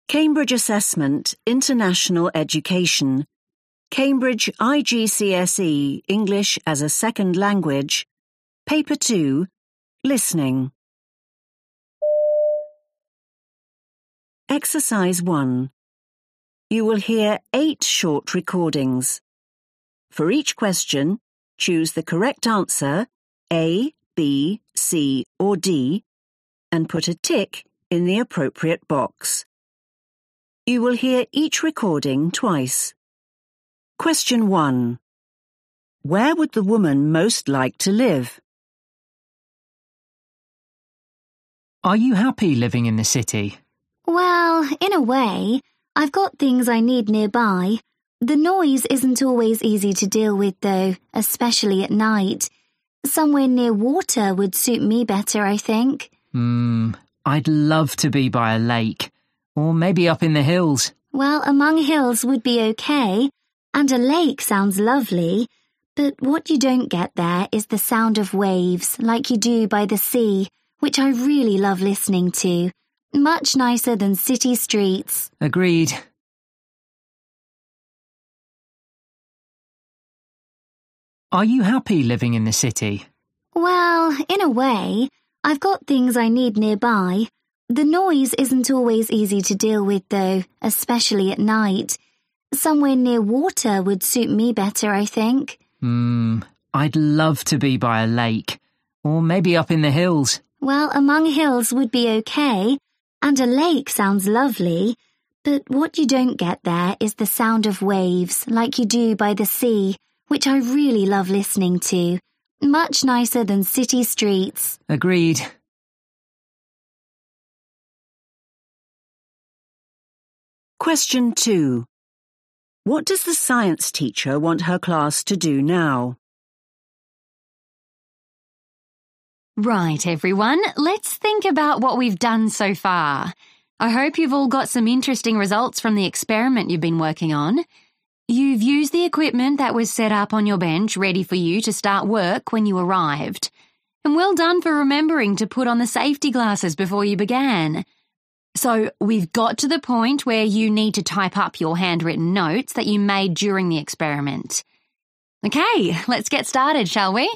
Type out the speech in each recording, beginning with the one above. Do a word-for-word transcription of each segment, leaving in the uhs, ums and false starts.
Cambridge Assessment International Education. Cambridge I G C S E English as a Second Language. Paper two. Listening. Exercise one. You will hear eight short recordings. For each question, choose the correct answer, A, B, C, or D, and put a tick in the appropriate box. You will hear each recording twice. Question one. Where would the woman most like to live? Are you happy living in the city? Well, in a way, I've got things I need nearby. The noise isn't always easy to deal with though, especially at night. Somewhere near water would suit me better, I think. Hmm, I'd love to be by a lake, or maybe up in the hills. Well, among hills would be okay, and a lake sounds lovely, but what you don't get there is the sound of waves, like you do by the sea, which I really love listening to. Much nicer than city streets. Agreed. Are you happy living in the city? Well, in a way, I've got things I need nearby. The noise isn't always easy to deal with though, especially at night. Somewhere near water would suit me better, I think. Hmm, I'd love to be by a lake, or maybe up in the hills. Well, among hills would be okay, and a lake sounds lovely, but what you don't get there is the sound of waves, like you do by the sea, which I really love listening to. Much nicer than city streets. Agreed. Question two. What does the science teacher want her class to do now? Right, everyone, let's think about what we've done so far. I hope you've all got some interesting results from the experiment you've been working on. You've used the equipment that was set up on your bench ready for you to start work when you arrived. And well done for remembering to put on the safety glasses before you began. So we've got to the point where you need to type up your handwritten notes that you made during the experiment. Okay, let's get started, shall we?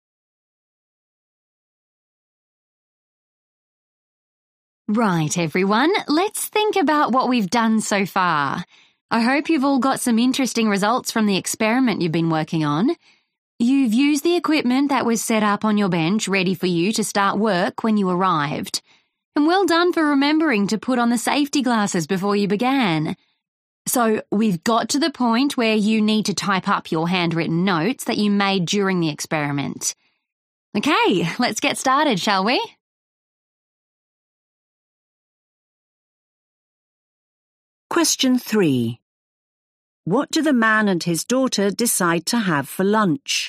Right, everyone, let's think about what we've done so far. I hope you've all got some interesting results from the experiment you've been working on. You've used the equipment that was set up on your bench ready for you to start work when you arrived. And well done for remembering to put on the safety glasses before you began. So we've got to the point where you need to type up your handwritten notes that you made during the experiment. Okay, let's get started, shall we? Question three. What do the man and his daughter decide to have for lunch?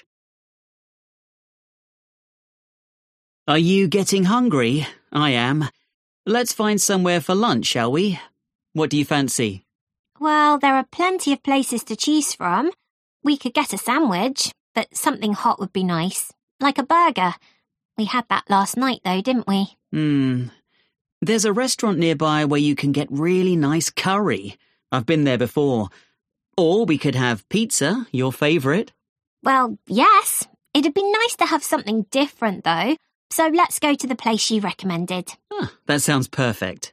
Are you getting hungry? I am. Let's find somewhere for lunch, shall we? What do you fancy? Well, there are plenty of places to choose from. We could get a sandwich, but something hot would be nice. Like a burger. We had that last night though, didn't we? Hmm. There's a restaurant nearby where you can get really nice curry. I've been there before. Or we could have pizza, your favourite. Well, yes. It'd be nice to have something different though. So let's go to the place you recommended. Ah, that sounds perfect.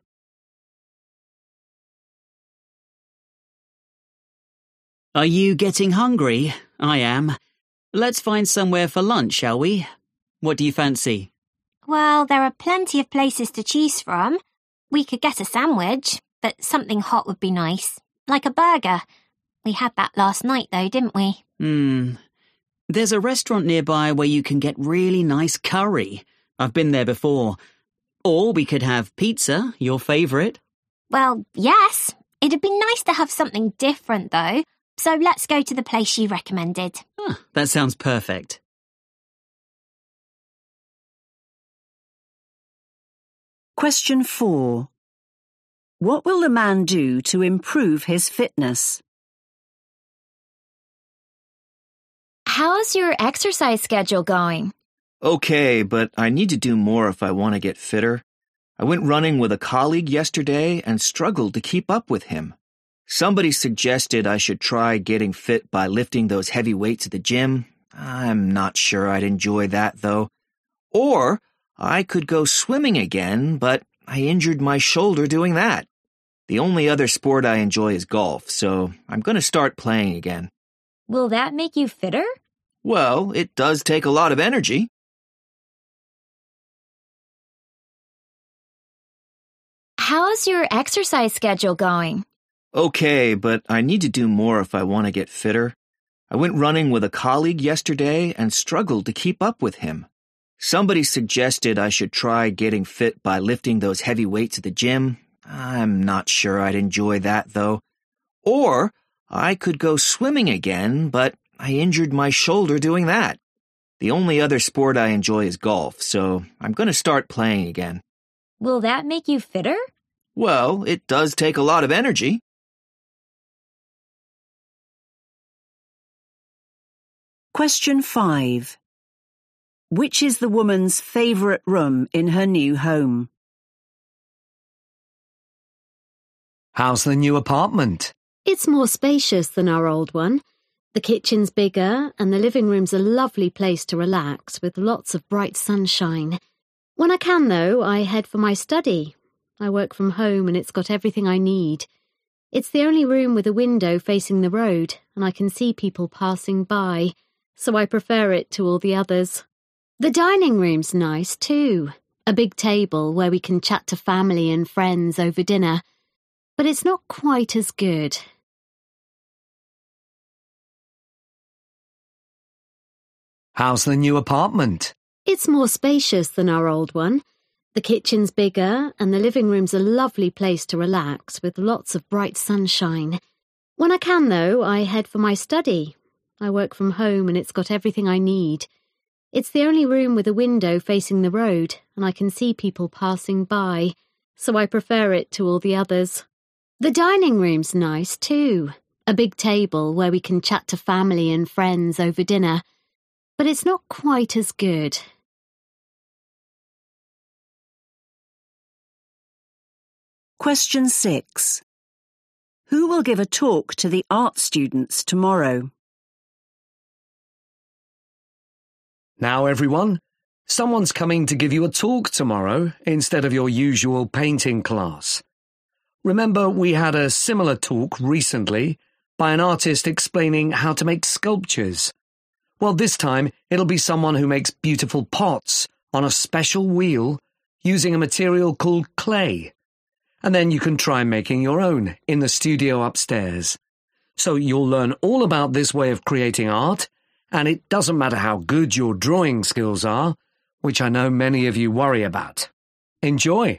Are you getting hungry? I am. Let's find somewhere for lunch, shall we? What do you fancy? Well, there are plenty of places to choose from. We could get a sandwich, but something hot would be nice. Like a burger. We had that last night though, didn't we? Hmm. There's a restaurant nearby where you can get really nice curry. I've been there before. Or we could have pizza, your favourite. Well, yes. It'd be nice to have something different though. So let's go to the place you recommended. Ah, that sounds perfect. Question four. What will the man do to improve his fitness? How's your exercise schedule going? Okay, but I need to do more if I want to get fitter. I went running with a colleague yesterday and struggled to keep up with him. Somebody suggested I should try getting fit by lifting those heavy weights at the gym. I'm not sure I'd enjoy that, though. Or I could go swimming again, but I injured my shoulder doing that. The only other sport I enjoy is golf, so I'm going to start playing again. Will that make you fitter? Well, it does take a lot of energy. How's your exercise schedule going? Okay, but I need to do more if I want to get fitter. I went running with a colleague yesterday and struggled to keep up with him. Somebody suggested I should try getting fit by lifting those heavy weights at the gym. I'm not sure I'd enjoy that, though. Or I could go swimming again, but I injured my shoulder doing that. The only other sport I enjoy is golf, so I'm going to start playing again. Will that make you fitter? Well, it does take a lot of energy. Question five. Which is the woman's favourite room in her new home? How's the new apartment? It's more spacious than our old one. The kitchen's bigger and the living room's a lovely place to relax with lots of bright sunshine. When I can, though, I head for my study. I work from home and it's got everything I need. It's the only room with a window facing the road and I can see people passing by, so I prefer it to all the others. The dining room's nice, too. A big table where we can chat to family and friends over dinner. But it's not quite as good. How's the new apartment? It's more spacious than our old one. The kitchen's bigger and the living room's a lovely place to relax with lots of bright sunshine. When I can, though, I head for my study. I work from home and it's got everything I need. It's the only room with a window facing the road and I can see people passing by, so I prefer it to all the others. The dining room's nice, too. A big table where we can chat to family and friends over dinner. But it's not quite as good. Question six. Who will give a talk to the art students tomorrow? Now, everyone, someone's coming to give you a talk tomorrow instead of your usual painting class. Remember, we had a similar talk recently by an artist explaining how to make sculptures. Well, this time it'll be someone who makes beautiful pots on a special wheel using a material called clay. And then you can try making your own in the studio upstairs. So you'll learn all about this way of creating art, and it doesn't matter how good your drawing skills are, which I know many of you worry about. Enjoy!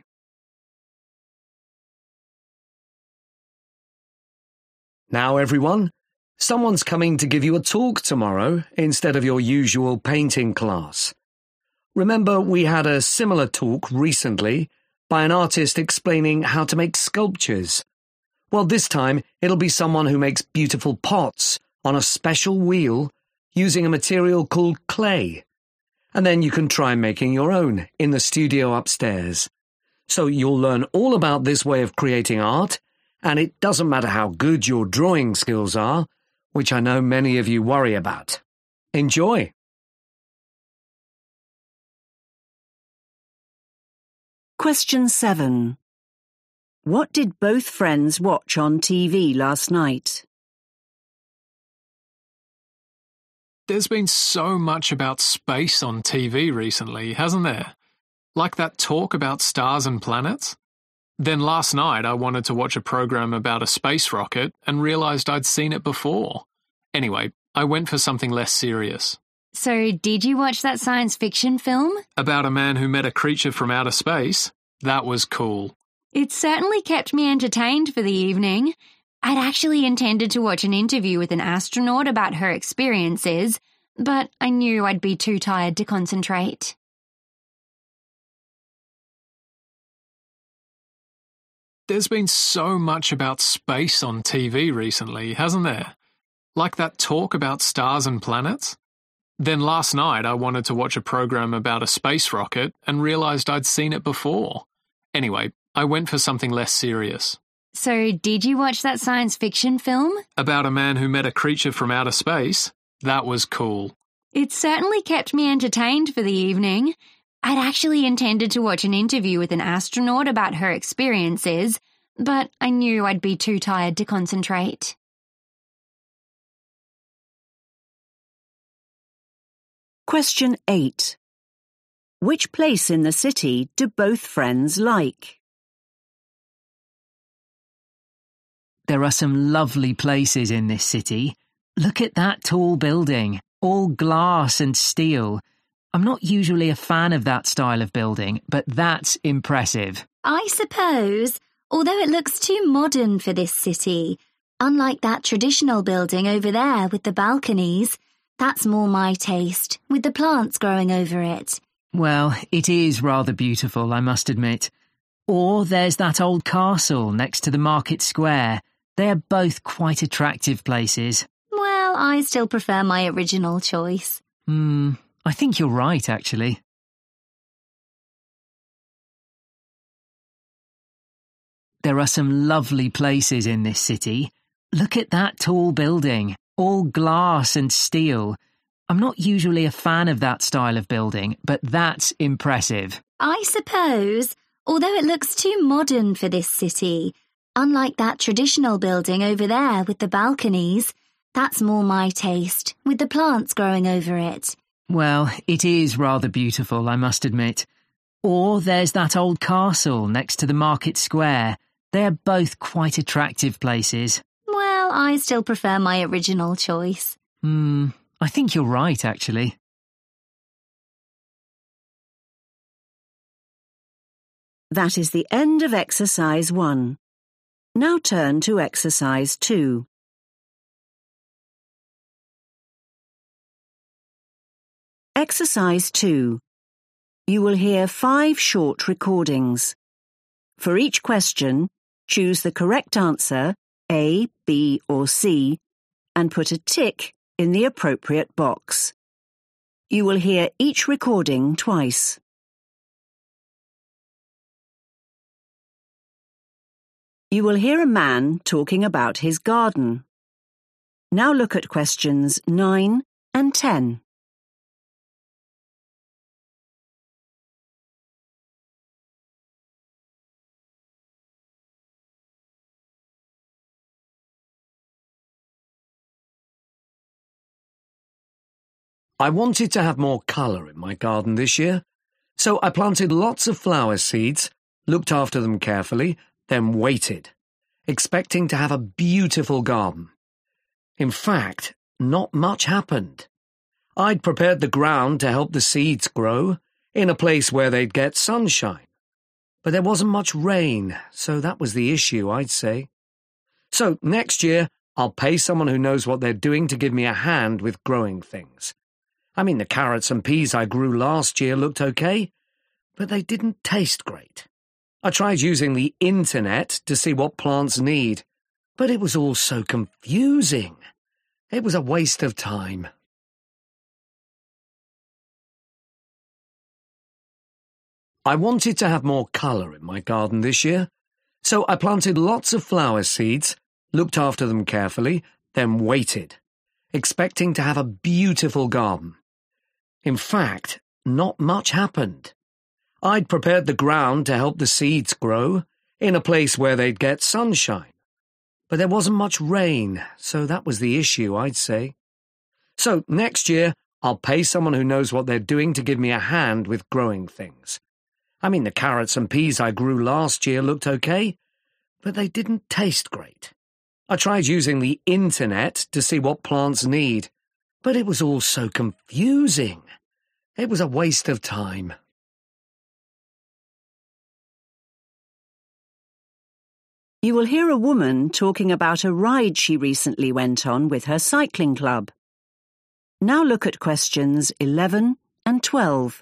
Now, everyone, someone's coming to give you a talk tomorrow instead of your usual painting class. Remember, we had a similar talk recently by an artist explaining how to make sculptures. Well, this time it'll be someone who makes beautiful pots on a special wheel using a material called clay. And then you can try making your own in the studio upstairs. So you'll learn all about this way of creating art, and it doesn't matter how good your drawing skills are, which I know many of you worry about. Enjoy! Question seven. What did both friends watch on T V last night? There's been so much about space on T V recently, hasn't there? Like that talk about stars and planets? Then last night I wanted to watch a program about a space rocket and realised I'd seen it before. Anyway, I went for something less serious. So, did you watch that science fiction film? About a man who met a creature from outer space? That was cool. It certainly kept me entertained for the evening. I'd actually intended to watch an interview with an astronaut about her experiences, but I knew I'd be too tired to concentrate. There's been so much about space on T V recently, hasn't there? Like that talk about stars and planets? Then last night I wanted to watch a program about a space rocket and realised I'd seen it before. Anyway, I went for something less serious. So, did you watch that science fiction film? About a man who met a creature from outer space? That was cool. It certainly kept me entertained for the evening. I'd actually intended to watch an interview with an astronaut about her experiences, but I knew I'd be too tired to concentrate. Question eight. Which place in the city do both friends like? There are some lovely places in this city. Look at that tall building, all glass and steel. I'm not usually a fan of that style of building, but that's impressive. I suppose, although it looks too modern for this city. Unlike that traditional building over there with the balconies, that's more my taste, with the plants growing over it. Well, it is rather beautiful, I must admit. Or there's that old castle next to the market square. They're both quite attractive places. Well, I still prefer my original choice. Hmm, I think you're right, actually. There are some lovely places in this city. Look at that tall building, all glass and steel. I'm not usually a fan of that style of building, but that's impressive. I suppose, although it looks too modern for this city. Unlike that traditional building over there with the balconies, that's more my taste, with the plants growing over it. Well, it is rather beautiful, I must admit. Or there's that old castle next to the market square. They're both quite attractive places. Well, I still prefer my original choice. Hmm, I think you're right, actually. That is the end of exercise one. Now turn to exercise two. Exercise two. You will hear five short recordings. For each question, choose the correct answer, A, B, or C, and put a tick in the appropriate box. You will hear each recording twice. You will hear a man talking about his garden. Now look at questions nine and ten. I wanted to have more colour in my garden this year, so I planted lots of flower seeds, looked after them carefully, then waited, expecting to have a beautiful garden. In fact, not much happened. I'd prepared the ground to help the seeds grow, in a place where they'd get sunshine. But there wasn't much rain, so that was the issue, I'd say. So next year, I'll pay someone who knows what they're doing to give me a hand with growing things. I mean, the carrots and peas I grew last year looked okay, but they didn't taste great. I tried using the internet to see what plants need, but it was all so confusing. It was a waste of time. I wanted to have more colour in my garden this year, so I planted lots of flower seeds, looked after them carefully, then waited, expecting to have a beautiful garden. In fact, not much happened. I'd prepared the ground to help the seeds grow, in a place where they'd get sunshine. But there wasn't much rain, so that was the issue, I'd say. So next year, I'll pay someone who knows what they're doing to give me a hand with growing things. I mean, the carrots and peas I grew last year looked okay, but they didn't taste great. I tried using the internet to see what plants need, but it was all so confusing. It was a waste of time. You will hear a woman talking about a ride she recently went on with her cycling club. Now look at questions eleven and twelve.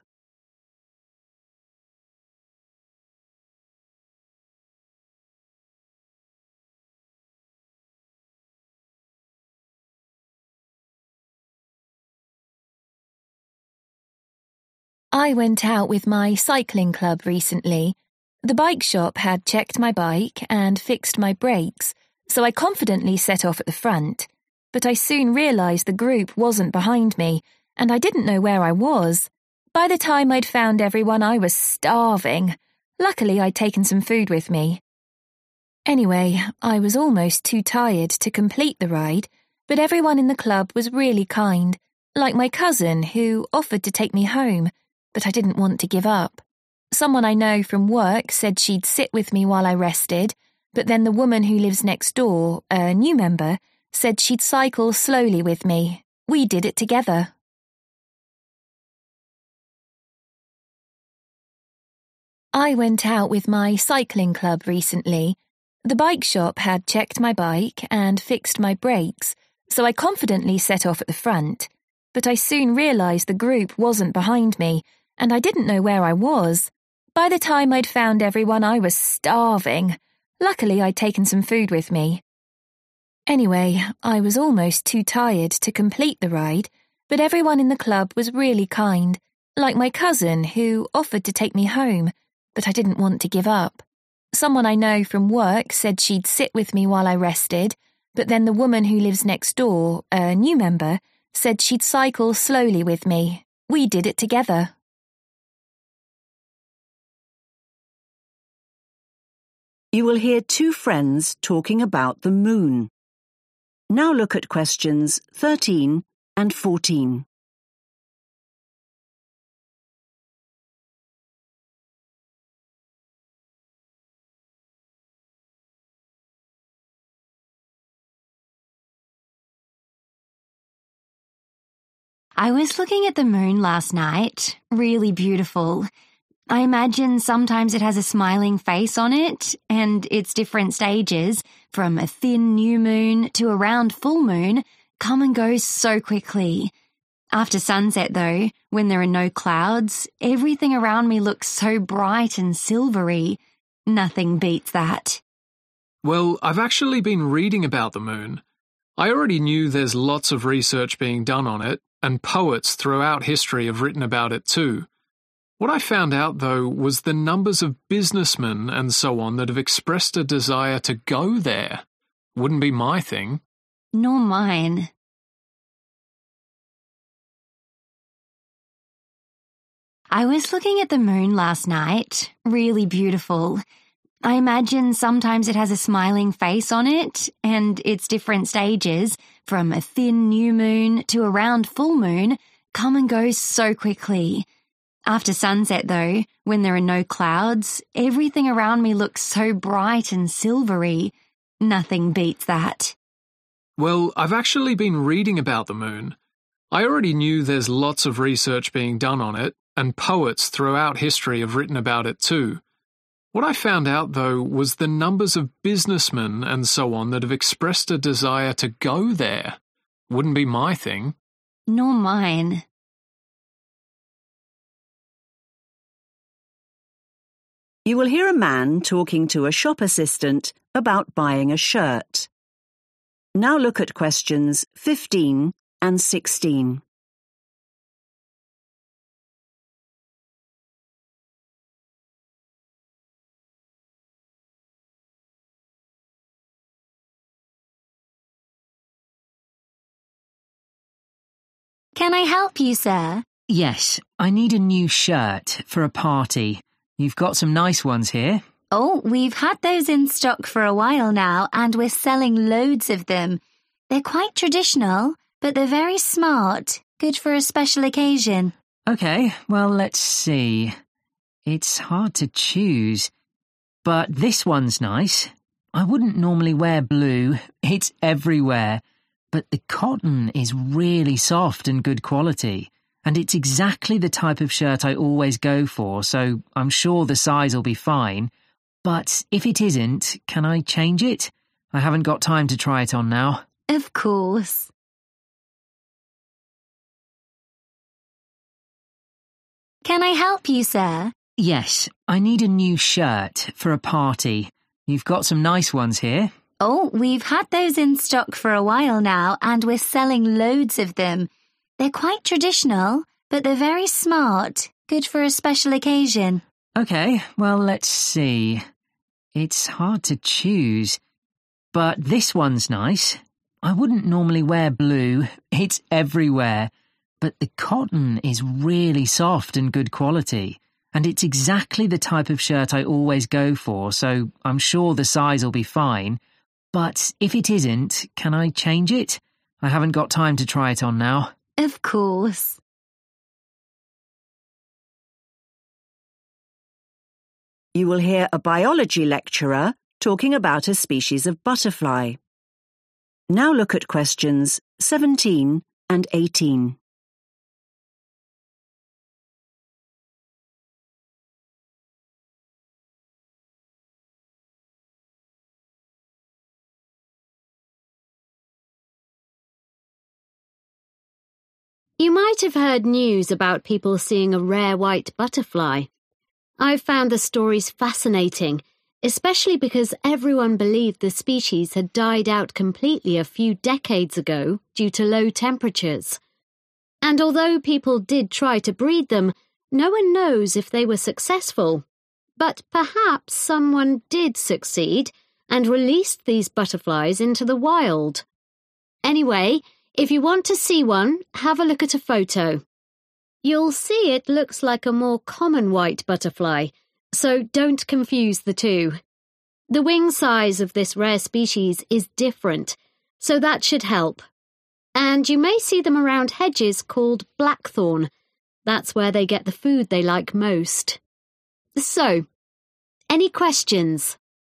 I went out with my cycling club recently. The bike shop had checked my bike and fixed my brakes, so I confidently set off at the front. But I soon realised the group wasn't behind me, and I didn't know where I was. By the time I'd found everyone, I was starving. Luckily, I'd taken some food with me. Anyway, I was almost too tired to complete the ride, but everyone in the club was really kind, like my cousin who offered to take me home, but I didn't want to give up. Someone I know from work said she'd sit with me while I rested, but then the woman who lives next door, a new member, said she'd cycle slowly with me. We did it together. I went out with my cycling club recently. The bike shop had checked my bike and fixed my brakes, so I confidently set off at the front. But I soon realised the group wasn't behind me, and I didn't know where I was. By the time I'd found everyone, I was starving. Luckily, I'd taken some food with me. Anyway, I was almost too tired to complete the ride, but everyone in the club was really kind, like my cousin who offered to take me home, but I didn't want to give up. Someone I know from work said she'd sit with me while I rested, but then the woman who lives next door, a new member, said she'd cycle slowly with me. We did it together. You will hear two friends talking about the moon. Now look at questions thirteen and fourteen. I was looking at the moon last night. Really beautiful. I imagine sometimes it has a smiling face on it, and its different stages, from a thin new moon to a round full moon, come and go so quickly. After sunset, though, when there are no clouds, everything around me looks so bright and silvery. Nothing beats that. Well, I've actually been reading about the moon. I already knew there's lots of research being done on it, and poets throughout history have written about it too. What I found out, though, was the numbers of businessmen and so on that have expressed a desire to go there. Wouldn't be my thing. Nor mine. I was looking at the moon last night. Really beautiful. I imagine sometimes it has a smiling face on it, and its different stages, from a thin new moon to a round full moon, come and go so quickly. After sunset, though, when there are no clouds, everything around me looks so bright and silvery. Nothing beats that. Well, I've actually been reading about the moon. I already knew there's lots of research being done on it, and poets throughout history have written about it too. What I found out, though, was the numbers of businessmen and so on that have expressed a desire to go there. Wouldn't be my thing. Nor mine. You will hear a man talking to a shop assistant about buying a shirt. Now look at questions fifteen and sixteen. Can I help you, sir? Yes, I need a new shirt for a party. You've got some nice ones here. Oh, we've had those in stock for a while now, and we're selling loads of them. They're quite traditional, but they're very smart. Good for a special occasion. Okay, well, let's see. It's hard to choose, but this one's nice. I wouldn't normally wear blue. It's everywhere. But the cotton is really soft and good quality. And it's exactly the type of shirt I always go for, so I'm sure the size will be fine. But if it isn't, can I change it? I haven't got time to try it on now. Of course. Can I help you, sir? Yes, I need a new shirt for a party. You've got some nice ones here. Oh, we've had those in stock for a while now, and we're selling loads of them. They're quite traditional, but they're very smart. Good for a special occasion. Okay, well, let's see. It's hard to choose, but this one's nice. I wouldn't normally wear blue. It's everywhere. But the cotton is really soft and good quality, and it's exactly the type of shirt I always go for, so I'm sure the size will be fine. But if it isn't, can I change it? I haven't got time to try it on now. Of course. You will hear a biology lecturer talking about a species of butterfly. Now look at questions seventeen and eighteen. You might have heard news about people seeing a rare white butterfly. I've found the stories fascinating, especially because everyone believed the species had died out completely a few decades ago due to low temperatures. And although people did try to breed them, no one knows if they were successful. But perhaps someone did succeed and released these butterflies into the wild. Anyway, if you want to see one, have a look at a photo. You'll see it looks like a more common white butterfly, so don't confuse the two. The wing size of this rare species is different, so that should help. And you may see them around hedges called blackthorn. That's where they get the food they like most. So, any questions?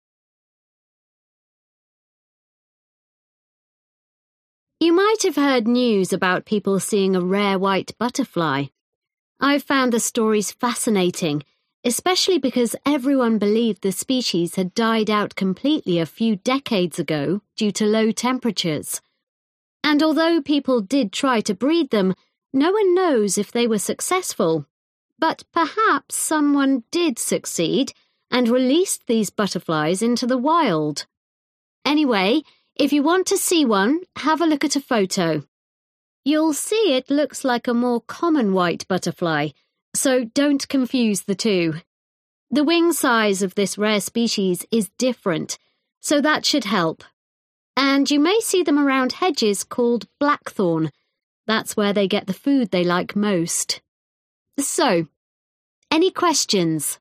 You might have heard news about people seeing a rare white butterfly. I've found the stories fascinating, especially because everyone believed the species had died out completely a few decades ago due to low temperatures. And although people did try to breed them, no one knows if they were successful. But perhaps someone did succeed and released these butterflies into the wild. Anyway, if you want to see one, have a look at a photo. You'll see it looks like a more common white butterfly, so don't confuse the two. The wing size of this rare species is different, so that should help. And you may see them around hedges called blackthorn. That's where they get the food they like most. So, any questions?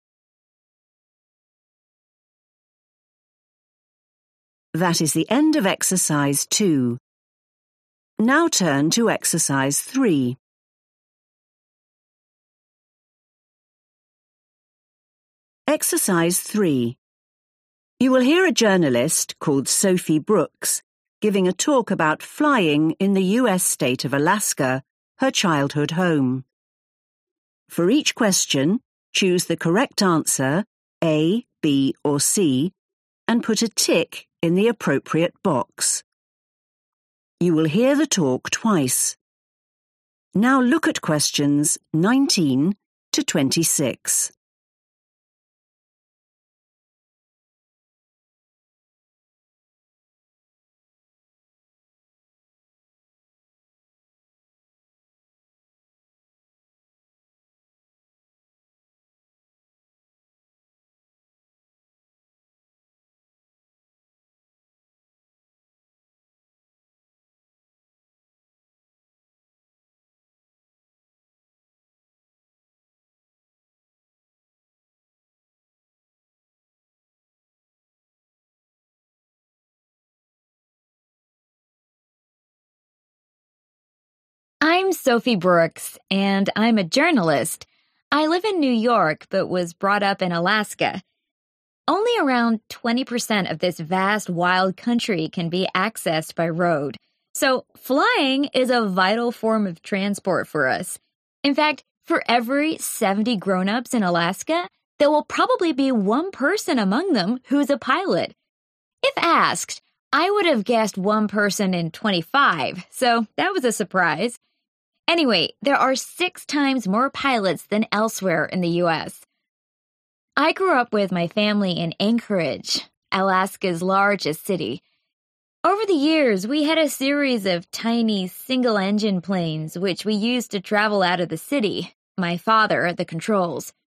That is the end of exercise two. Now turn to exercise three. Exercise three. You will hear a journalist called Sophie Brooks giving a talk about flying in the U S state of Alaska, her childhood home. For each question, choose the correct answer, A, B, or C, and put a tick in the appropriate box. You will hear the talk twice. Now look at questions nineteen to twenty-six. I'm Sophie Brooks, and I'm a journalist. I live in New York, but was brought up in Alaska. Only around twenty percent of this vast wild country can be accessed by road, so flying is a vital form of transport for us. In fact, for every seventy grown-ups in Alaska, there will probably be one person among them who's a pilot. If asked, I would have guessed one person in twenty-five, so that was a surprise. Anyway, there are six times more pilots than elsewhere in the U S. I grew up with my family in Anchorage, Alaska's largest city. Over the years, we had a series of tiny single-engine planes which we used to travel out of the city, my father at the controls.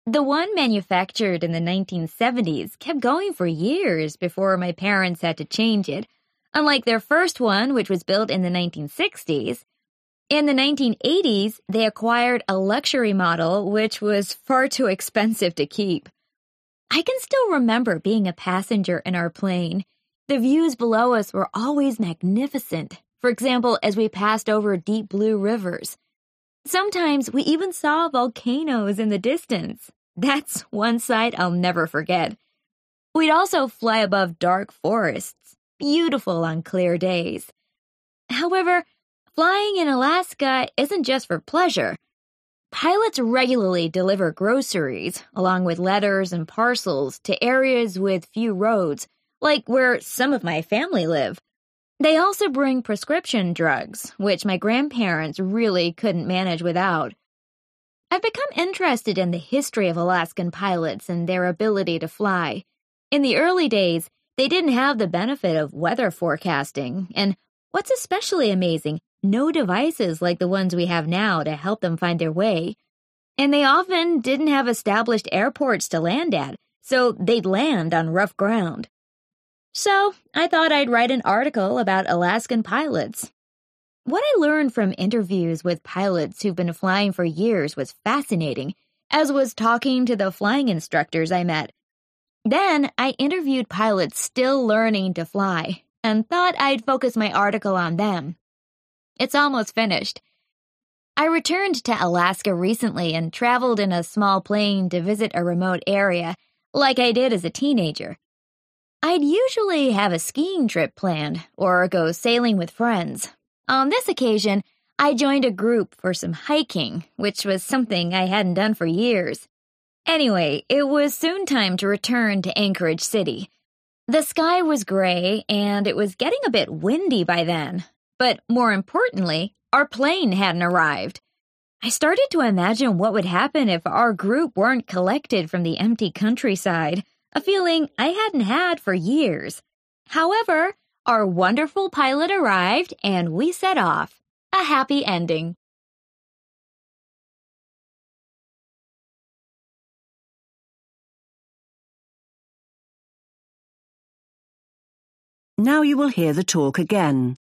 The one manufactured in the nineteen seventies kept going for years before my parents had to change it, unlike their first one, which was built in the nineteen sixties. In the nineteen eighties, they acquired a luxury model, which was far too expensive to keep. I can still remember being a passenger in our plane. The views below us were always magnificent, for example, as we passed over deep blue rivers. Sometimes we even saw volcanoes in the distance. That's one sight I'll never forget. We'd also fly above dark forests, beautiful on clear days. However, flying in Alaska isn't just for pleasure. Pilots regularly deliver groceries, along with letters and parcels, to areas with few roads, like where some of my family live. They also bring prescription drugs, which my grandparents really couldn't manage without. I've become interested in the history of Alaskan pilots and their ability to fly. In the early days, they didn't have the benefit of weather forecasting, and what's especially amazing, no devices like the ones we have now to help them find their way. And they often didn't have established airports to land at, so they'd land on rough ground. So, I thought I'd write an article about Alaskan pilots. What I learned from interviews with pilots who've been flying for years was fascinating, as was talking to the flying instructors I met. Then, I interviewed pilots still learning to fly, and thought I'd focus my article on them. It's almost finished. I returned to Alaska recently and traveled in a small plane to visit a remote area, like I did as a teenager. I'd usually have a skiing trip planned, or go sailing with friends. On this occasion, I joined a group for some hiking, which was something I hadn't done for years. Anyway, it was soon time to return to Anchorage City. The sky was gray, and it was getting a bit windy by then. But more importantly, our plane hadn't arrived. I started to imagine what would happen if our group weren't collected from the empty countryside, a feeling I hadn't had for years. However, our wonderful pilot arrived, and we set off. A happy ending. Now you will hear the talk again.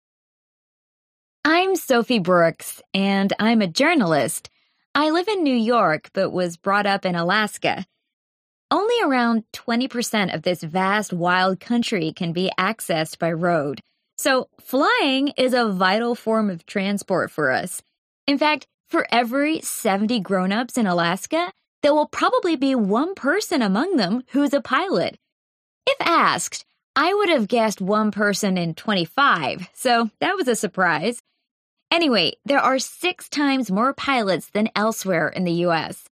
I'm Sophie Brooks, and I'm a journalist. I live in New York, but was brought up in Alaska. Only around twenty percent of this vast wild country can be accessed by road, so flying is a vital form of transport for us. In fact, for every seventy grown-ups in Alaska, there will probably be one person among them who's a pilot. If asked, I would have guessed one person in twenty-five, so that was a surprise. Anyway, there are six times more pilots than elsewhere in the U S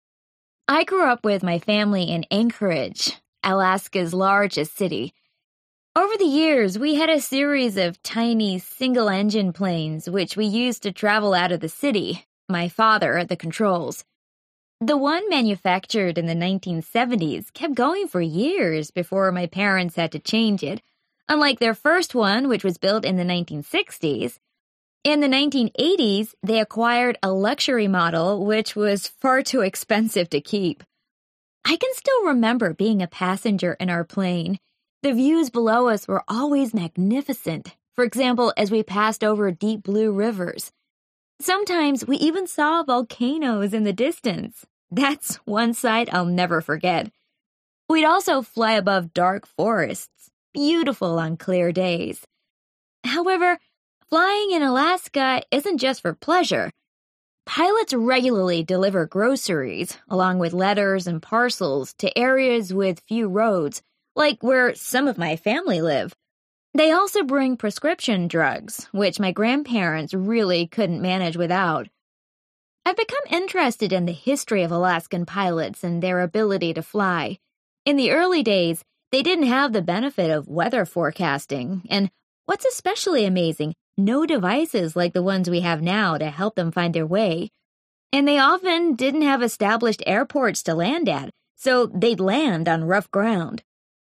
I grew up with my family in Anchorage, Alaska's largest city. Over the years, we had a series of tiny single-engine planes which we used to travel out of the city, my father at the controls. The one manufactured in the nineteen seventies kept going for years before my parents had to change it, unlike their first one, which was built in the nineteen sixties. In the nineteen eighties, they acquired a luxury model, which was far too expensive to keep. I can still remember being a passenger in our plane. The views below us were always magnificent, for example, as we passed over deep blue rivers. Sometimes we even saw volcanoes in the distance. That's one sight I'll never forget. We'd also fly above dark forests, beautiful on clear days. However, flying in Alaska isn't just for pleasure. Pilots regularly deliver groceries, along with letters and parcels, to areas with few roads, like where some of my family live. They also bring prescription drugs, which my grandparents really couldn't manage without. I've become interested in the history of Alaskan pilots and their ability to fly. In the early days, they didn't have the benefit of weather forecasting, and what's especially amazing, no devices like the ones we have now to help them find their way. And they often didn't have established airports to land at, so they'd land on rough ground.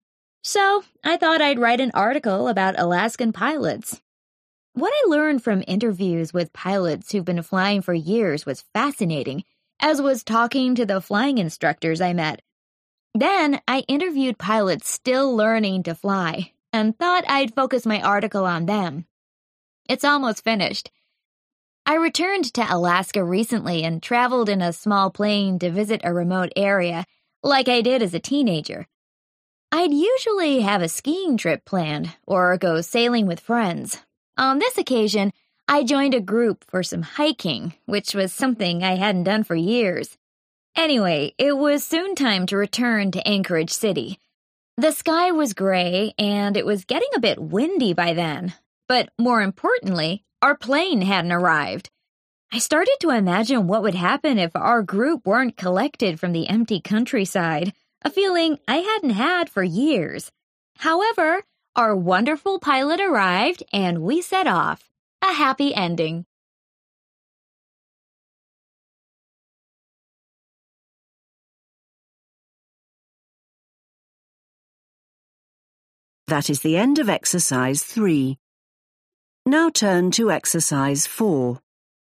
So, I thought I'd write an article about Alaskan pilots. What I learned from interviews with pilots who've been flying for years was fascinating, as was talking to the flying instructors I met. Then I interviewed pilots still learning to fly and thought I'd focus my article on them. It's almost finished. I returned to Alaska recently and traveled in a small plane to visit a remote area, like I did as a teenager. I'd usually have a skiing trip planned or go sailing with friends. On this occasion, I joined a group for some hiking, which was something I hadn't done for years. Anyway, it was soon time to return to Anchorage City. The sky was gray, and it was getting a bit windy by then. But more importantly, our plane hadn't arrived. I started to imagine what would happen if our group weren't collected from the empty countryside, a feeling I hadn't had for years. However, our wonderful pilot arrived, and we set off. A happy ending. That is the end of exercise three. Now turn to exercise four.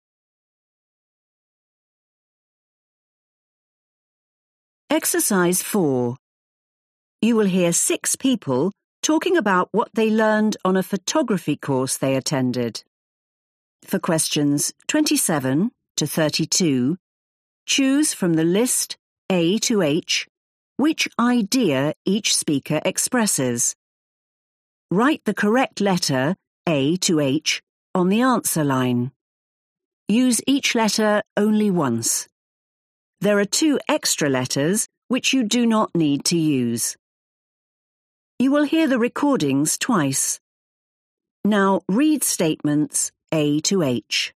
Exercise four. You will hear six people talking about what they learned on a photography course they attended. For questions twenty-seven to thirty-two, choose from the list A to H which idea each speaker expresses. Write the correct letter A to H on the answer line. Use each letter only once. There are two extra letters which you do not need to use. You will hear the recordings twice. Now read statements A to H.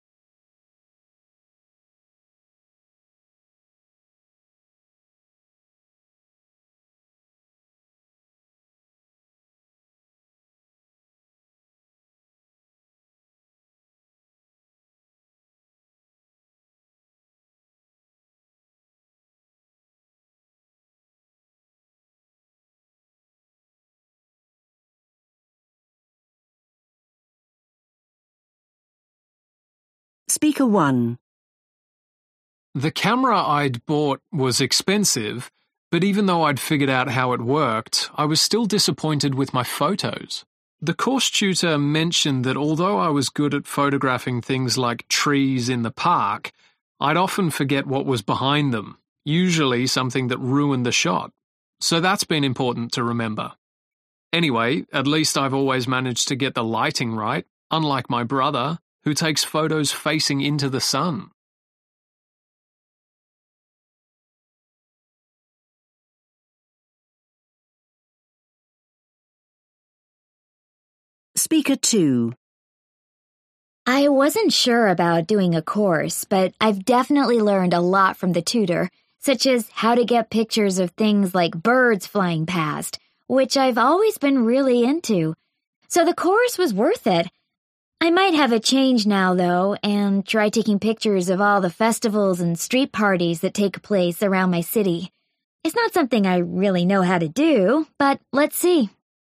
Speaker one. The camera I'd bought was expensive, but even though I'd figured out how it worked, I was still disappointed with my photos. The course tutor mentioned that although I was good at photographing things like trees in the park, I'd often forget what was behind them, usually something that ruined the shot. So that's been important to remember. Anyway, at least I've always managed to get the lighting right, unlike my brother, who takes photos facing into the sun. Speaker two. I wasn't sure about doing a course, but I've definitely learned a lot from the tutor, such as how to get pictures of things like birds flying past, which I've always been really into. So the course was worth it. I might have a change now, though, and try taking pictures of all the festivals and street parties that take place around my city. It's not something I really know how to do, but let's see.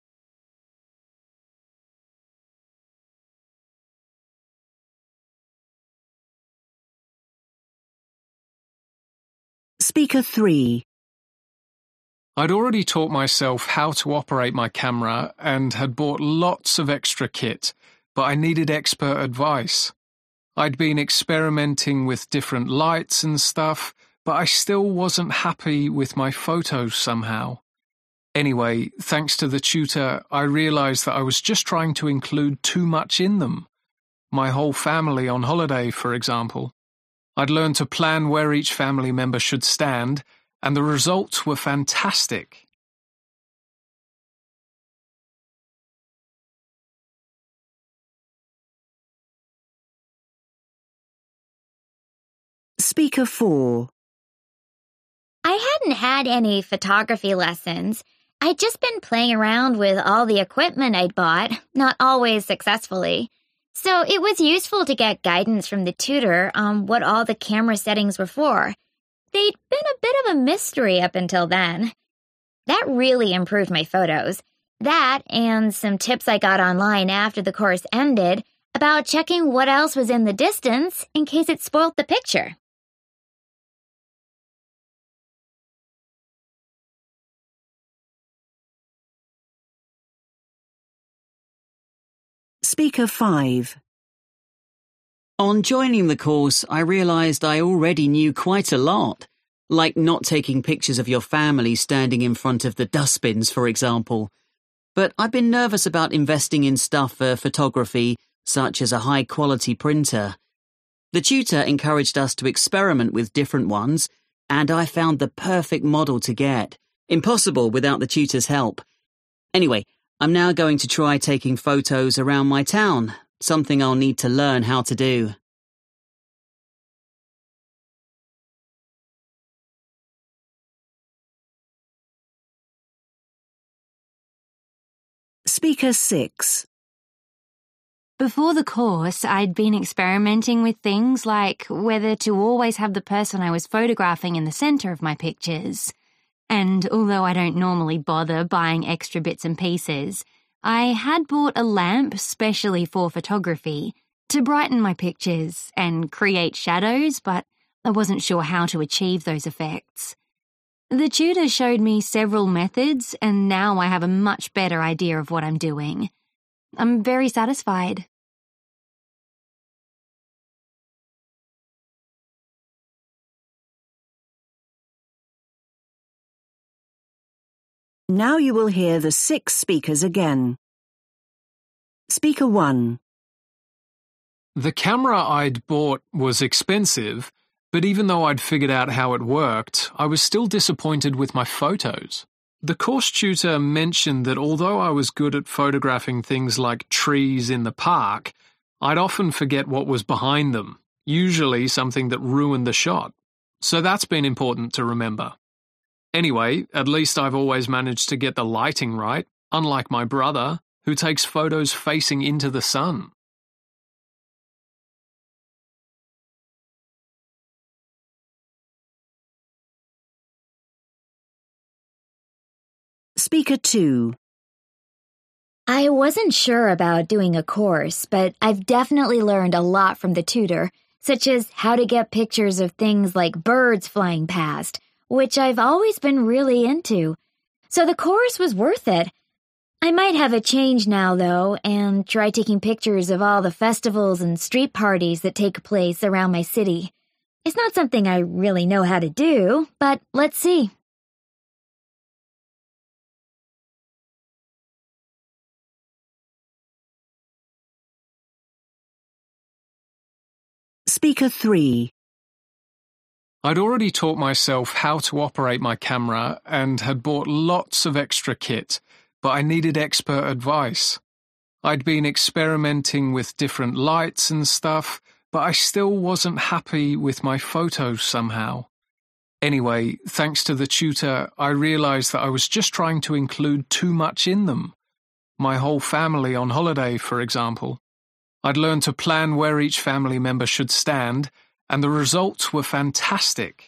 Speaker three. I'd already taught myself how to operate my camera and had bought lots of extra kit, but I needed expert advice. I'd been experimenting with different lights and stuff, but I still wasn't happy with my photos somehow. Anyway, thanks to the tutor, I realized that I was just trying to include too much in them. My whole family on holiday, for example. I'd learned to plan where each family member should stand, and the results were fantastic. Speaker four. I hadn't had any photography lessons. I'd just been playing around with all the equipment I'd bought, not always successfully. So it was useful to get guidance from the tutor on what all the camera settings were for. They'd been a bit of a mystery up until then. That really improved my photos. That and some tips I got online after the course ended about checking what else was in the distance in case it spoilt the picture. Speaker five. On joining the course, I realised I already knew quite a lot, like not taking pictures of your family standing in front of the dustbins, for example. But I've been nervous about investing in stuff for photography, such as a high-quality printer. The tutor encouraged us to experiment with different ones, and I found the perfect model to get. Impossible without the tutor's help. Anyway, I'm now going to try taking photos around my town, something I'll need to learn how to do. Speaker six. Before the course, I'd been experimenting with things like whether to always have the person I was photographing in the centre of my pictures. And although I don't normally bother buying extra bits and pieces, I had bought a lamp specially for photography to brighten my pictures and create shadows, but I wasn't sure how to achieve those effects. The tutor showed me several methods, and now I have a much better idea of what I'm doing. I'm very satisfied. Now you will hear the six speakers again. Speaker one. The camera I'd bought was expensive, but even though I'd figured out how it worked, I was still disappointed with my photos. The course tutor mentioned that although I was good at photographing things like trees in the park, I'd often forget what was behind them, usually something that ruined the shot. So that's been important to remember. Anyway, at least I've always managed to get the lighting right, unlike my brother, who takes photos facing into the sun. Speaker two. I wasn't sure about doing a course, but I've definitely learned a lot from the tutor, such as how to get pictures of things like birds flying past, which I've always been really into. So the course was worth it. I might have a change now, though, and try taking pictures of all the festivals and street parties that take place around my city. It's not something I really know how to do, but let's see. Speaker three. I'd already taught myself how to operate my camera and had bought lots of extra kit, but I needed expert advice. I'd been experimenting with different lights and stuff, but I still wasn't happy with my photos somehow. Anyway, thanks to the tutor, I realised that I was just trying to include too much in them. My whole family on holiday, for example. I'd learned to plan where each family member should stand, and the results were fantastic.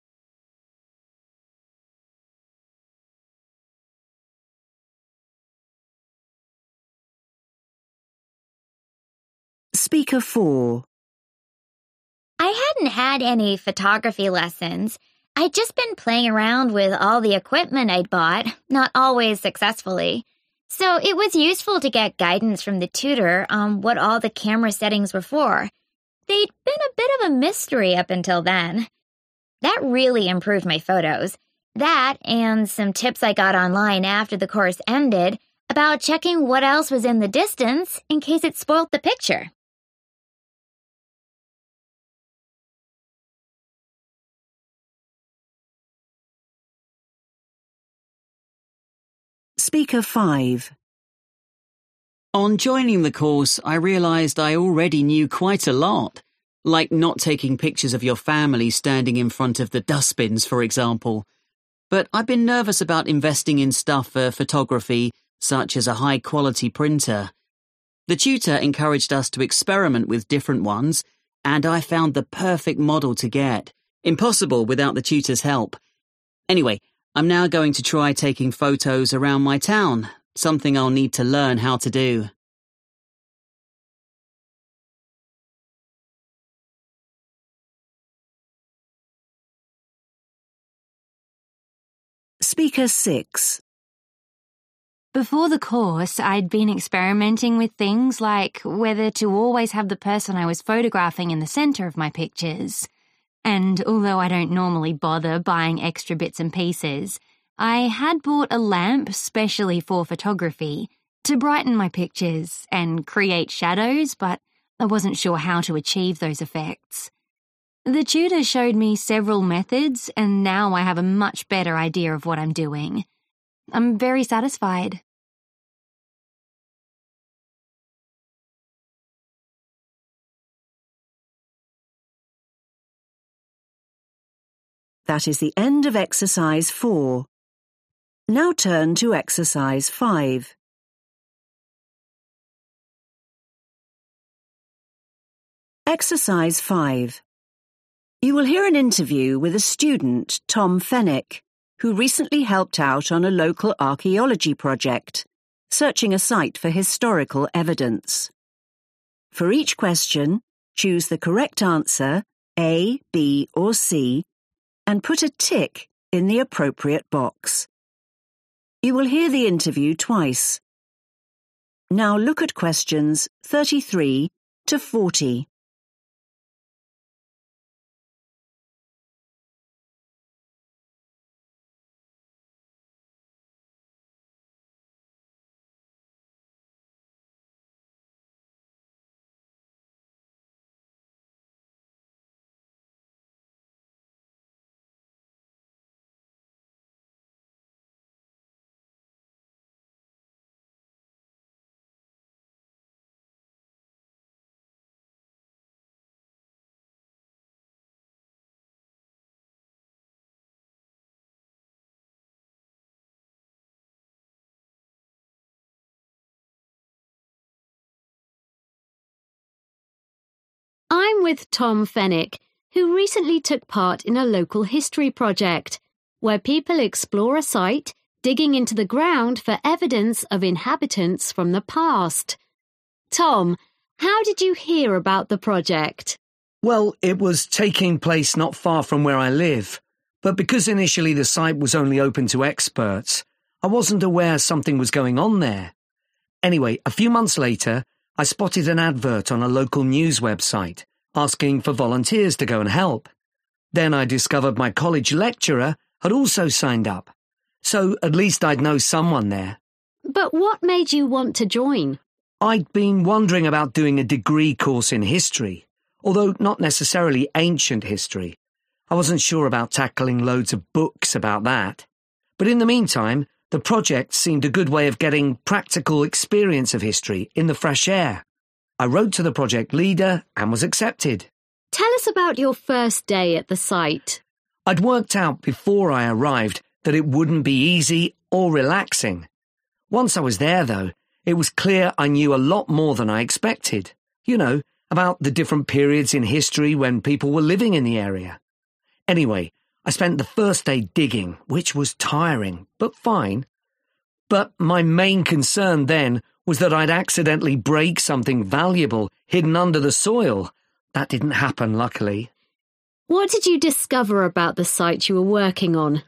Speaker four. I hadn't had any photography lessons. I'd just been playing around with all the equipment I'd bought, not always successfully. So it was useful to get guidance from the tutor on what all the camera settings were for. They'd been a bit of a mystery up until then. That really improved my photos. That and some tips I got online after the course ended about checking what else was in the distance in case it spoilt the picture. Speaker five. On joining the course, I realised I already knew quite a lot, like not taking pictures of your family standing in front of the dustbins, for example. But I've been nervous about investing in stuff for photography, such as a high-quality printer. The tutor encouraged us to experiment with different ones, and I found the perfect model to get. Impossible without the tutor's help. Anyway, I'm now going to try taking photos around my town, something I'll need to learn how to do. Speaker six. Before the course, I'd been experimenting with things like whether to always have the person I was photographing in the centre of my pictures. And although I don't normally bother buying extra bits and pieces, I had bought a lamp specially for photography to brighten my pictures and create shadows, but I wasn't sure how to achieve those effects. The tutor showed me several methods, and now I have a much better idea of what I'm doing. I'm very satisfied. That is the end of exercise four. Now turn to exercise five. Exercise five. You will hear an interview with a student, Tom Fennick, who recently helped out on a local archaeology project, searching a site for historical evidence. For each question, choose the correct answer, A, B, or C, and put a tick in the appropriate box. You will hear the interview twice. Now look at questions thirty-three to forty. I'm with Tom Fennick, who recently took part in a local history project, where people explore a site, digging into the ground for evidence of inhabitants from the past. Tom, how did you hear about the project? Well, it was taking place not far from where I live, but because initially the site was only open to experts, I wasn't aware something was going on there. Anyway, a few months later, I spotted an advert on a local news website asking for volunteers to go and help. Then I discovered my college lecturer had also signed up, so at least I'd know someone there. But what made you want to join? I'd been wondering about doing a degree course in history, although not necessarily ancient history. I wasn't sure about tackling loads of books about that. But in the meantime, the project seemed a good way of getting practical experience of history in the fresh air. I wrote to the project leader and was accepted. Tell us about your first day at the site. I'd worked out before I arrived that it wouldn't be easy or relaxing. Once I was there, though, it was clear I knew a lot more than I expected. You know, about the different periods in history when people were living in the area. Anyway, I spent the first day digging, which was tiring, but fine. But my main concern then was that I'd accidentally break something valuable hidden under the soil. That didn't happen, luckily. What did you discover about the site you were working on?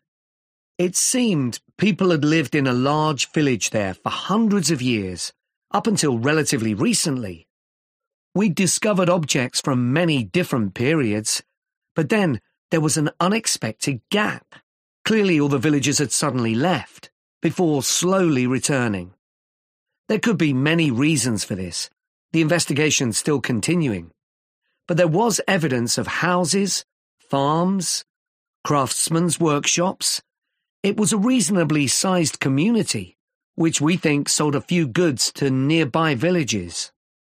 It seemed people had lived in a large village there for hundreds of years, up until relatively recently. We'd discovered objects from many different periods, but then there was an unexpected gap. Clearly all the villagers had suddenly left, before slowly returning. There could be many reasons for this, the investigation's still continuing. But there was evidence of houses, farms, craftsmen's workshops. It was a reasonably sized community, which we think sold a few goods to nearby villages.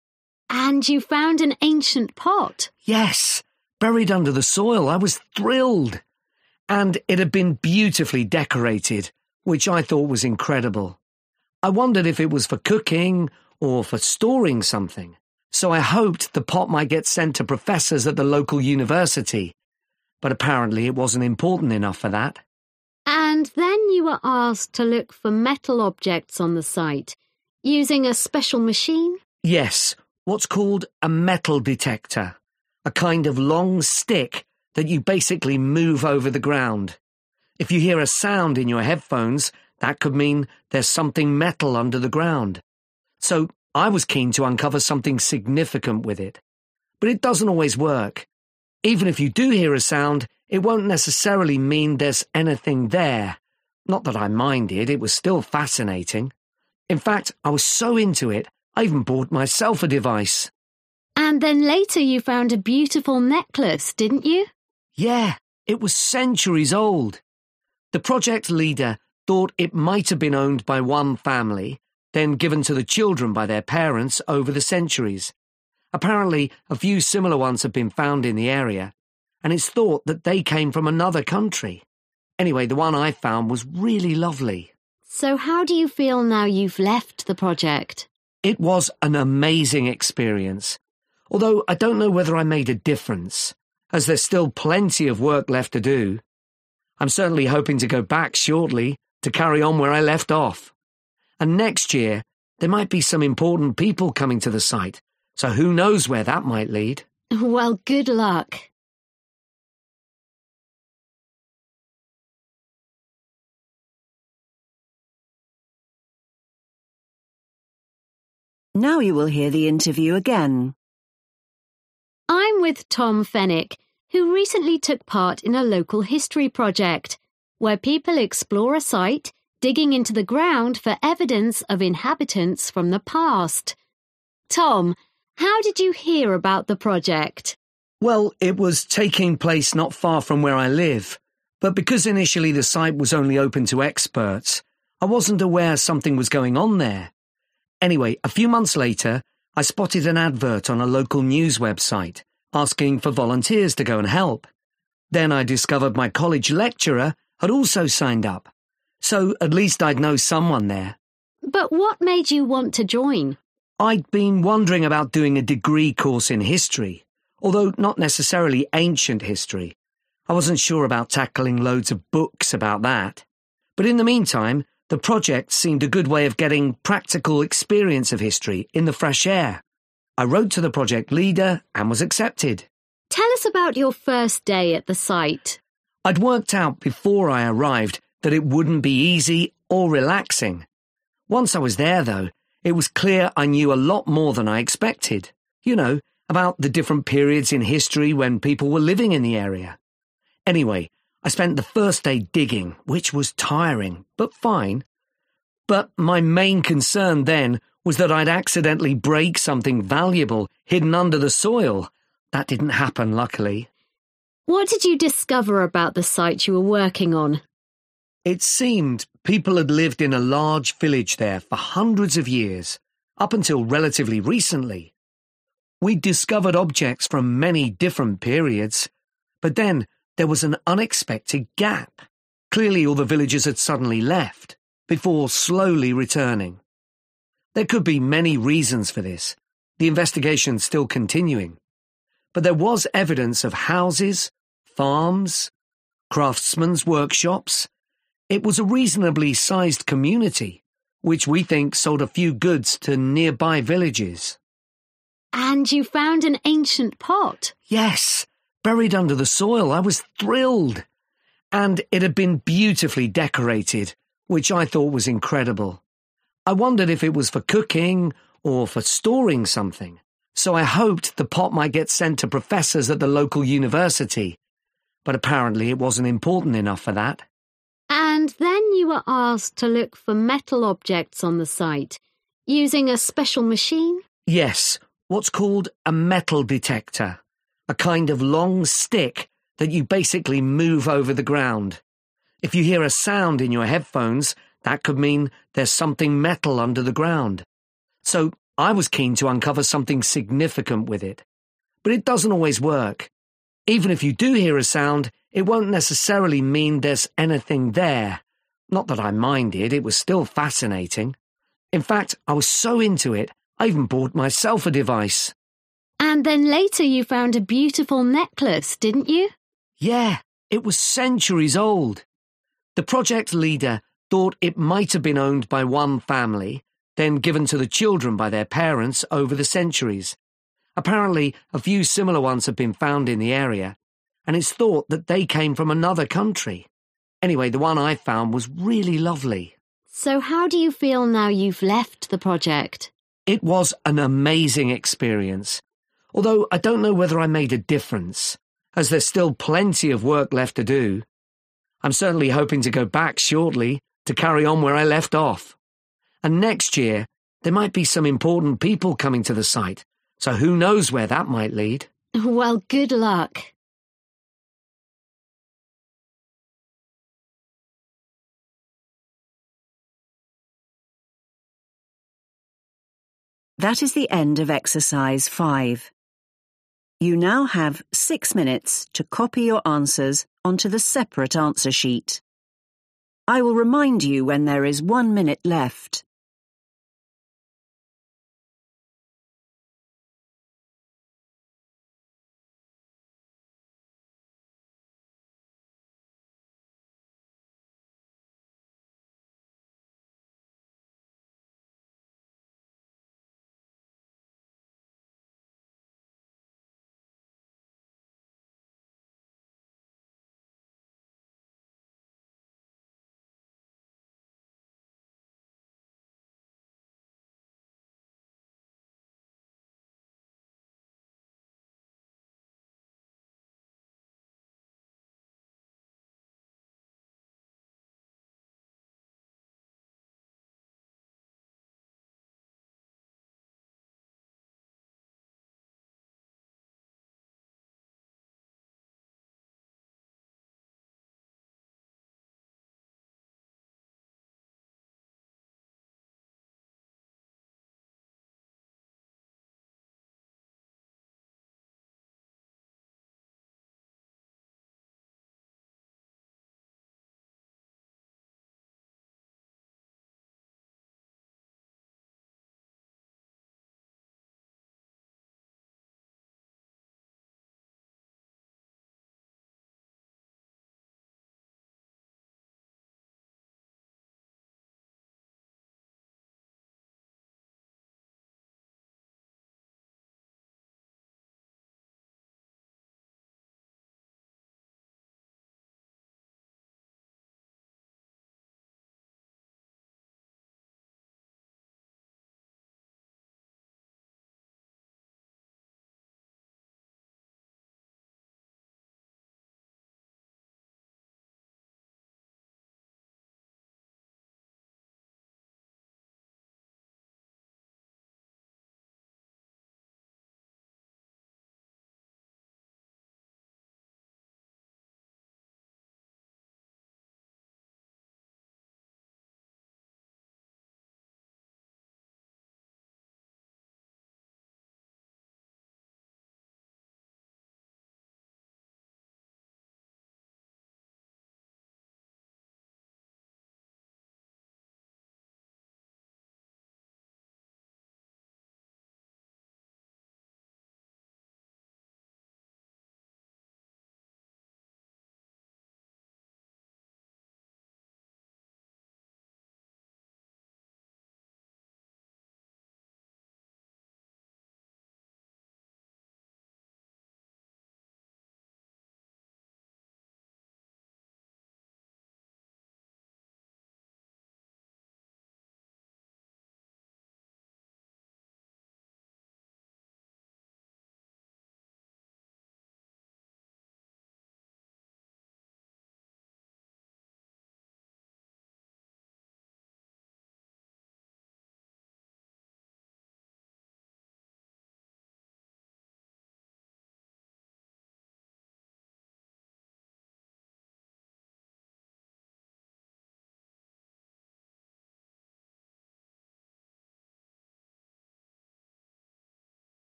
And you found an ancient pot? Yes, buried under the soil. I was thrilled. And it had been beautifully decorated, which I thought was incredible. I wondered if it was for cooking or for storing something, so I hoped the pot might get sent to professors at the local university. But apparently it wasn't important enough for that. And then you were asked to look for metal objects on the site, using a special machine? Yes, what's called a metal detector, a kind of long stick that you basically move over the ground. If you hear a sound in your headphones, that could mean there's something metal under the ground. So I was keen to uncover something significant with it. But it doesn't always work. Even if you do hear a sound, it won't necessarily mean there's anything there. Not that I minded, it was still fascinating. In fact, I was so into it, I even bought myself a device. And then later you found a beautiful necklace, didn't you? Yeah, it was centuries old. The project leader thought it might have been owned by one family, then given to the children by their parents over the centuries. Apparently, a few similar ones have been found in the area, and it's thought that they came from another country. Anyway, the one I found was really lovely. So how do you feel now you've left the project? It was an amazing experience, although I don't know whether I made a difference, as there's still plenty of work left to do. I'm certainly hoping to go back shortly to carry on where I left off. And next year, there might be some important people coming to the site, so who knows where that might lead. Well, good luck. Now you will hear the interview again. I'm with Tom Fennick, who recently took part in a local history project, where people explore a site, digging into the ground for evidence of inhabitants from the past. Tom, how did you hear about the project? Well, it was taking place not far from where I live, but because initially the site was only open to experts, I wasn't aware something was going on there. Anyway, a few months later, I spotted an advert on a local news website asking for volunteers to go and help. Then I discovered my college lecturer had also signed up, so at least I'd know someone there. But what made you want to join? I'd been wondering about doing a degree course in history, although not necessarily ancient history. I wasn't sure about tackling loads of books about that. But in the meantime, the project seemed a good way of getting practical experience of history in the fresh air. I wrote to the project leader and was accepted. Tell us about your first day at the site. I'd worked out before I arrived that it wouldn't be easy or relaxing. Once I was there, though, it was clear I knew a lot more than I expected. You know, about the different periods in history when people were living in the area. Anyway, I spent the first day digging, which was tiring, but fine. But my main concern then was that I'd accidentally break something valuable hidden under the soil. That didn't happen, luckily. What did you discover about the site you were working on? It seemed people had lived in a large village there for hundreds of years, up until relatively recently. We'd discovered objects from many different periods, but then there was an unexpected gap. Clearly all the villagers had suddenly left, before slowly returning. There could be many reasons for this, the investigation's still continuing. But there was evidence of houses, farms, craftsmen's workshops. It was a reasonably sized community, which we think sold a few goods to nearby villages. And you found an ancient pot? Yes. Buried under the soil, I was thrilled. And it had been beautifully decorated, which I thought was incredible. I wondered if it was for cooking or for storing something, so I hoped the pot might get sent to professors at the local university. But apparently it wasn't important enough for that. And then you were asked to look for metal objects on the site, using a special machine? Yes, what's called a metal detector. A kind of long stick that you basically move over the ground. If you hear a sound in your headphones, that could mean there's something metal under the ground. So I was keen to uncover something significant with it. But it doesn't always work. Even if you do hear a sound, it won't necessarily mean there's anything there. Not that I minded, it was still fascinating. In fact, I was so into it, I even bought myself a device. And then later you found a beautiful necklace, didn't you? Yeah, it was centuries old. The project leader thought it might have been owned by one family, then given to the children by their parents over the centuries. Apparently, a few similar ones have been found in the area, and it's thought that they came from another country. Anyway, the one I found was really lovely. So how do you feel now you've left the project? It was an amazing experience, although I don't know whether I made a difference, as there's still plenty of work left to do. I'm certainly hoping to go back shortly to carry on where I left off. And next year, there might be some important people coming to the site, so who knows where that might lead. Well, good luck. That is the end of exercise five. You now have six minutes to copy your answers onto the separate answer sheet. I will remind you when there is one minute left.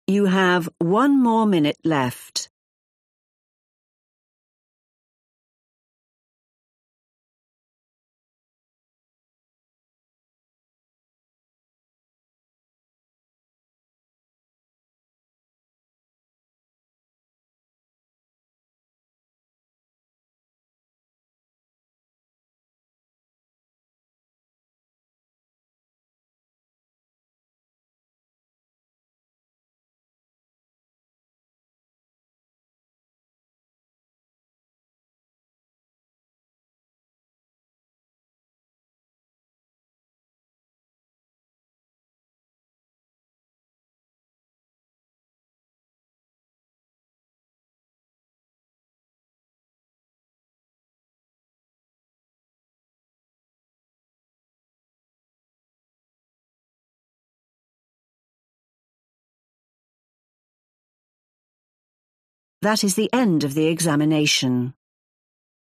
You have one more minute left. That is the end of the examination.